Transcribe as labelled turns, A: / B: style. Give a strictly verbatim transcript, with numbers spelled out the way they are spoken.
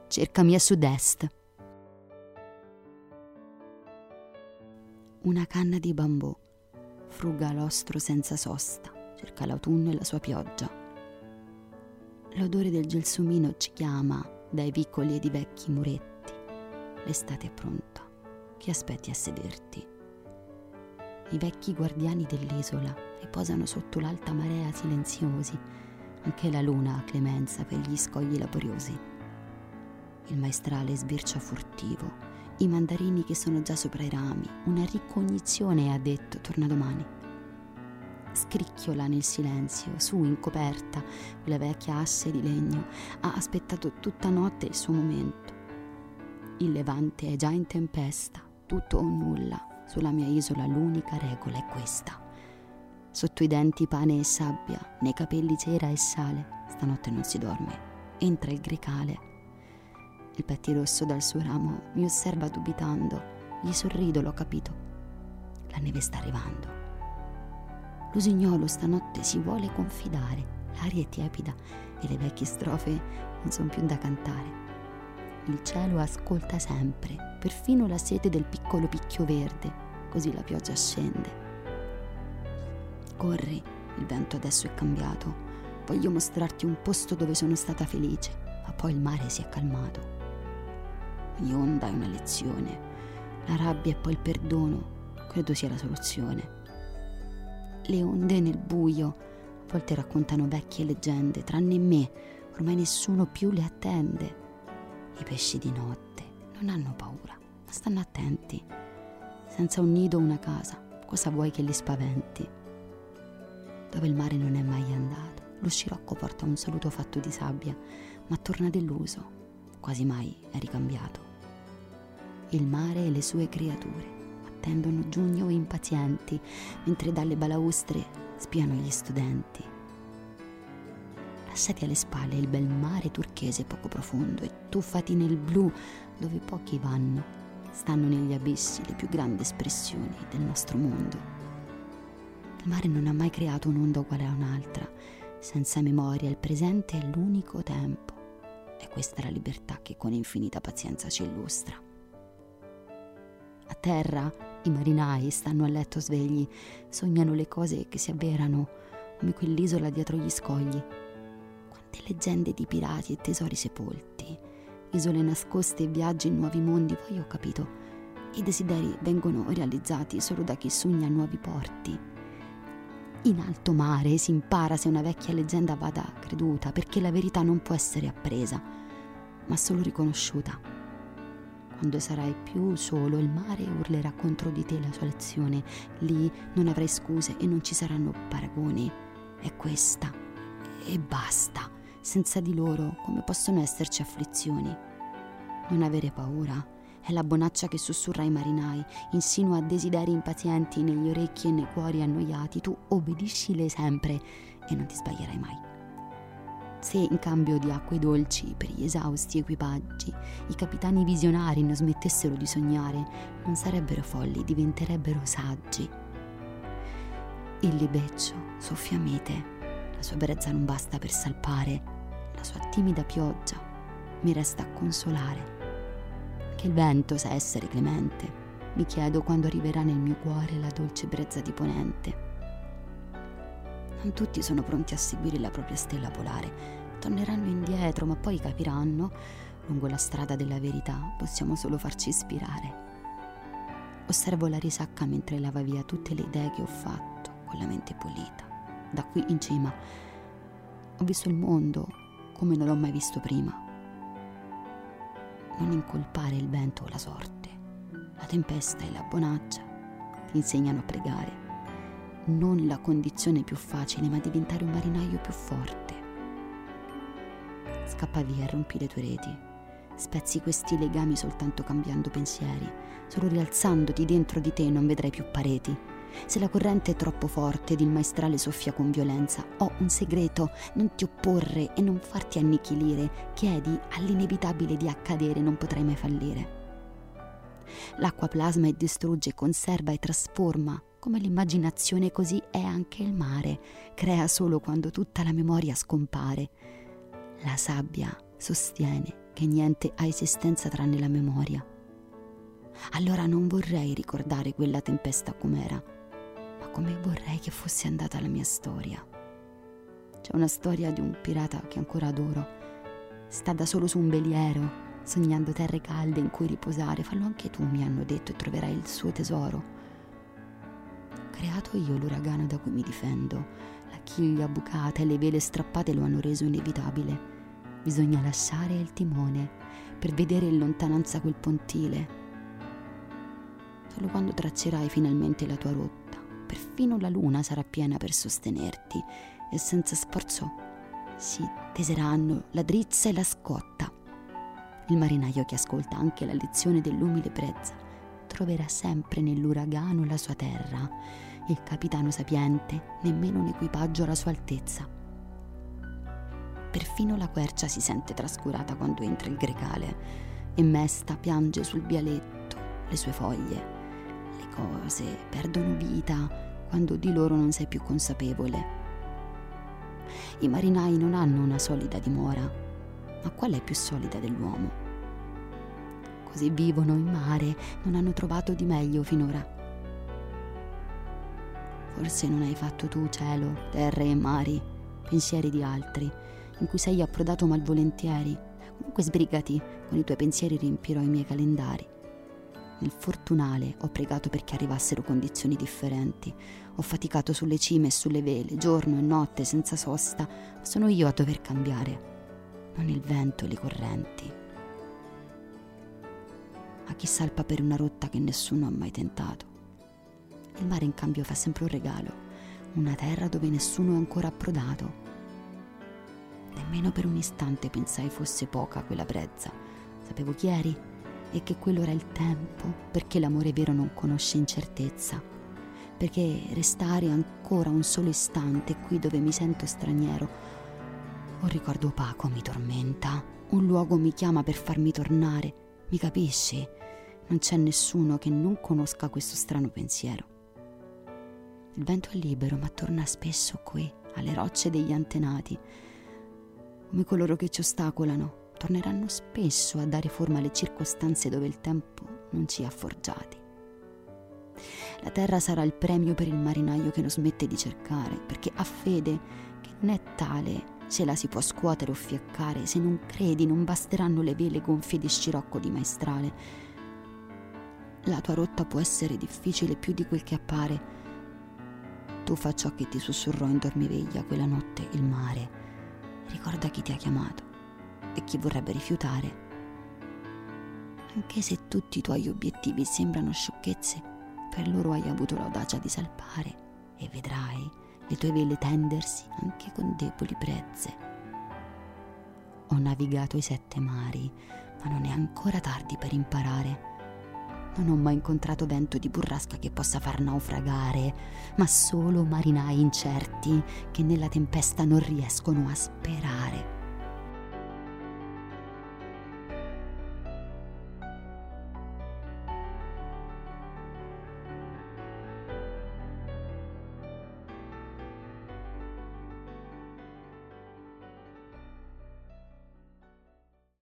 A: cercami a sud-est. Una canna di bambù fruga l'ostro senza sosta, cerca l'autunno e la sua pioggia. L'odore del gelsomino ci chiama dai vicoli ed i vecchi muretti. L'estate è pronta, che aspetti a sederti? I vecchi guardiani dell'isola riposano sotto l'alta marea silenziosi, anche la luna ha clemenza per gli scogli laboriosi. Il maestrale sbircia furtivo, i mandarini che sono già sopra i rami, una ricognizione ha detto torna domani. Scricchiola nel silenzio, su in coperta, quella vecchia asse di legno ha aspettato tutta notte il suo momento. Il levante è già in tempesta, tutto o nulla, sulla mia isola l'unica regola è questa. Sotto i denti pane e sabbia, nei capelli cera e sale, stanotte non si dorme, entra il grecale. Il pettirosso dal suo ramo mi osserva dubitando, gli sorrido, l'ho capito. La neve sta arrivando. L'usignolo stanotte si vuole confidare, l'aria è tiepida e le vecchie strofe non sono più da cantare. Il cielo ascolta sempre, perfino la sete del piccolo picchio verde, così la pioggia scende. Corri, il vento adesso è cambiato, voglio mostrarti un posto dove sono stata felice, ma poi il mare si è calmato. Ogni onda è una lezione, la rabbia e poi il perdono, credo sia la soluzione. Le onde nel buio a volte raccontano vecchie leggende, tranne me, ormai nessuno più le attende. I pesci di notte non hanno paura, ma stanno attenti. Senza un nido o una casa, cosa vuoi che li spaventi? Dove il mare non è mai andato, lo scirocco porta un saluto fatto di sabbia, ma torna deluso, quasi mai è ricambiato. Il mare e le sue creature attendono giugno impazienti, mentre dalle balaustre spiano gli studenti. Lasciati alle spalle il bel mare turchese poco profondo e tuffati nel blu dove pochi vanno. Stanno negli abissi le più grandi espressioni del nostro mondo. Il mare non ha mai creato un'onda uguale a un'altra. Senza memoria il presente è l'unico tempo. E questa è la libertà che con infinita pazienza ci illustra. A terra i marinai stanno a letto svegli, sognano le cose che si avverano, come quell'isola dietro gli scogli. Quante leggende di pirati e tesori sepolti, isole nascoste e viaggi in nuovi mondi, poi ho capito, i desideri vengono realizzati solo da chi sogna nuovi porti. In alto mare si impara se una vecchia leggenda vada creduta, perché la verità non può essere appresa, ma solo riconosciuta. Quando sarai più solo, il mare urlerà contro di te la sua lezione. Lì non avrai scuse e non ci saranno paragoni. È questa e basta. Senza di loro come possono esserci afflizioni? Non avere paura è la bonaccia che sussurra ai marinai, insinua desideri impazienti negli orecchi e nei cuori annoiati. Tu obbediscile sempre e non ti sbaglierai mai. Se in cambio di acque dolci per gli esausti equipaggi i capitani visionari non smettessero di sognare, non sarebbero folli, diventerebbero saggi. Il libeccio soffia mite, la sua brezza non basta per salpare, la sua timida pioggia mi resta a consolare. Che il vento sa essere clemente, mi chiedo quando arriverà nel mio cuore la dolce brezza di ponente. Non tutti sono pronti a seguire la propria stella polare. Torneranno indietro, ma poi capiranno, lungo la strada della verità possiamo solo farci ispirare. Osservo la risacca mentre lava via tutte le idee che ho fatto con la mente pulita. Da qui in cima ho visto il mondo come non l'ho mai visto prima. Non incolpare il vento o la sorte. La tempesta e la bonaccia ti insegnano a pregare. Non la condizione più facile, ma diventare un marinaio più forte. Scappa via e rompi le tue reti. Spezzi questi legami soltanto cambiando pensieri. Solo rialzandoti dentro di te non vedrai più pareti. Se la corrente è troppo forte ed il maestrale soffia con violenza, ho un segreto: non ti opporre e non farti annichilire. Chiedi all'inevitabile di accadere, non potrai mai fallire. L'acqua plasma e distrugge, conserva e trasforma. Come l'immaginazione, così è anche il mare. Crea solo quando tutta la memoria scompare. La sabbia sostiene che niente ha esistenza tranne la memoria. Allora non vorrei ricordare quella tempesta com'era, ma come vorrei che fosse andata la mia storia. C'è una storia di un pirata che ancora adoro. Sta da solo su un veliero, sognando terre calde in cui riposare. Fallo anche tu, mi hanno detto, e troverai il suo tesoro. Ho creato io l'uragano da cui mi difendo. La chiglia bucata e le vele strappate lo hanno reso inevitabile. Bisogna lasciare il timone per vedere in lontananza quel pontile. Solo quando traccerai finalmente la tua rotta, perfino la luna sarà piena per sostenerti e senza sforzo si teseranno la drizza e la scotta. Il marinaio che ascolta anche la lezione dell'umile brezza troverà sempre nell'uragano la sua terra. Il capitano sapiente nemmeno un equipaggio alla sua altezza. Perfino la quercia si sente trascurata quando entra il grecale e mesta piange sul vialetto le sue foglie. Le cose perdono vita quando di loro non sei più consapevole. I marinai non hanno una solida dimora, ma qual è più solida dell'uomo? Così vivono in mare, non hanno trovato di meglio finora. Forse non hai fatto tu cielo, terre e mari, pensieri di altri, in cui sei approdato malvolentieri. Comunque sbrigati, con i tuoi pensieri riempirò i miei calendari. Nel fortunale ho pregato perché arrivassero condizioni differenti. Ho faticato sulle cime e sulle vele, giorno e notte, senza sosta. Sono io a dover cambiare, non il vento e le correnti. A chi salpa per una rotta che nessuno ha mai tentato. Il mare in cambio fa sempre un regalo, una terra dove nessuno è ancora approdato. Nemmeno per un istante pensai fosse poca quella brezza. Sapevo chi eri e che quello era il tempo, perché l'amore vero non conosce incertezza, perché restare ancora un solo istante qui dove mi sento straniero. Un ricordo opaco mi tormenta, un luogo mi chiama per farmi tornare. Mi capisci? Non c'è nessuno che non conosca questo strano pensiero. Il vento è libero, ma torna spesso qui, alle rocce degli antenati. Come coloro che ci ostacolano, torneranno spesso a dare forma alle circostanze dove il tempo non ci ha forgiati. La terra sarà il premio per il marinaio che non smette di cercare, perché ha fede che non è tale se la si può scuotere o fiaccare. Se non credi, non basteranno le vele gonfie di scirocco di maestrale. La tua rotta può essere difficile più di quel che appare. Tu fa ciò che ti sussurrò in dormiveglia quella notte il mare. Ricorda chi ti ha chiamato e chi vorrebbe rifiutare. Anche se tutti i tuoi obiettivi sembrano sciocchezze, per loro hai avuto l'audacia di salpare e vedrai le tue vele tendersi anche con deboli brezze. Ho navigato i sette mari, ma non è ancora tardi per imparare. Non ho mai incontrato vento di burrasca che possa far naufragare, ma solo marinai incerti che nella tempesta non riescono a sperare.